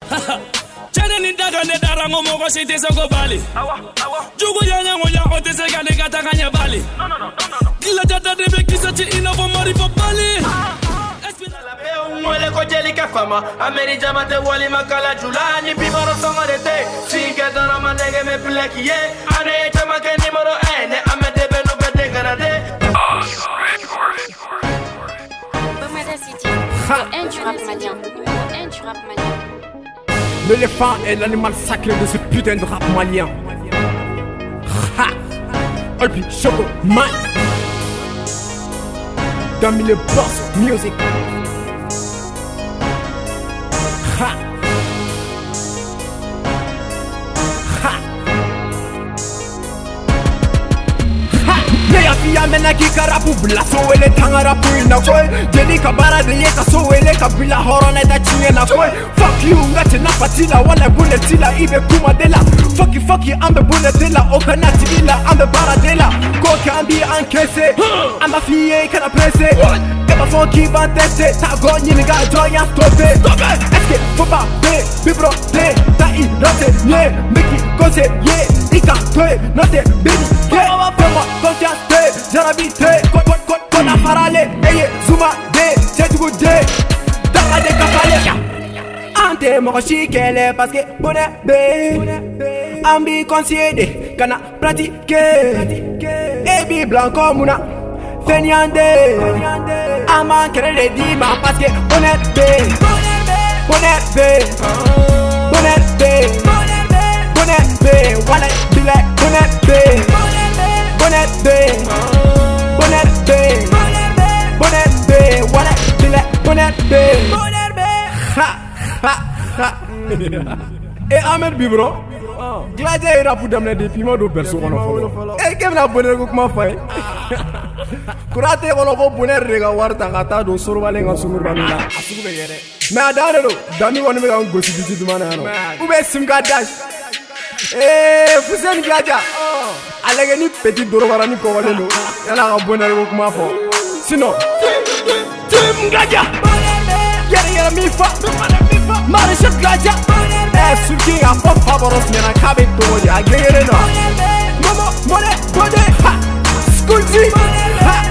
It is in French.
Chane ni daga ne darango moko si te soko bali. Jugu yanya ngoya ote se gane kata kanya bali. Kila jata debe kisa chi ina fo mari fo bali. Mwele ko jeli ka fama Ameri jamate wali makala julani Bimaro songo de te Sinke dara manege me pleki ye Ane chama ke nimero ene Ame debe no bete garade Bomada City, un du rap malien. Un du rap malien. L'éléphant est l'animal sacré de ce putain de rap malien. Ha! Olpi Choco Man dans le boss music. Ha! Ha! Ha! Neya fiya mena ki karapu bla so ele tanga rapu ina koy Jeli kabara de yeka so ele kabila horona da chinge na koy Fuck you ngate na patila wala bulletila ibe kuma dela Fuck you ambe bulletila okanati ila ambe baradela Koke ambi encaissé Amba fiye kana pressé Eba funky va tester Ta gonyi niga joya stopé Est-ce que faut pas bibro te Ta i note nye Miki conseiller Ika toe note bini Fais-moi confiance Jarabite Kona parale Eye zuma de Chetugu de Danga de kafale Ante moko shikele parce que bonne be Ambi consiede Kana pratique Ebi blanco muna Fenyande Ama kere dima parce que bonne be Bonne be Bonne be Wale bile bonne be Bonne be Wale bile bonne be Ha ha ha Et Ahmed Bibro Gladiateur ira pour damener des piments de personnes. Et qu'est-ce que la bonne comment fait? Kurate kono ko bonheur rega warta kata do sorbale nga sumur banula asugu be yere mais adare do dami woni me ga gosi biti dumana no ube simga dash fusen gaja alege ni petit doro warani ko wale no yala ga bonheur ko kuma fo sinon tim gaja yere mi fa mare chef gaja sulki a fo favoros mena kabe to ya gere no momo mole bode ha skulzi ha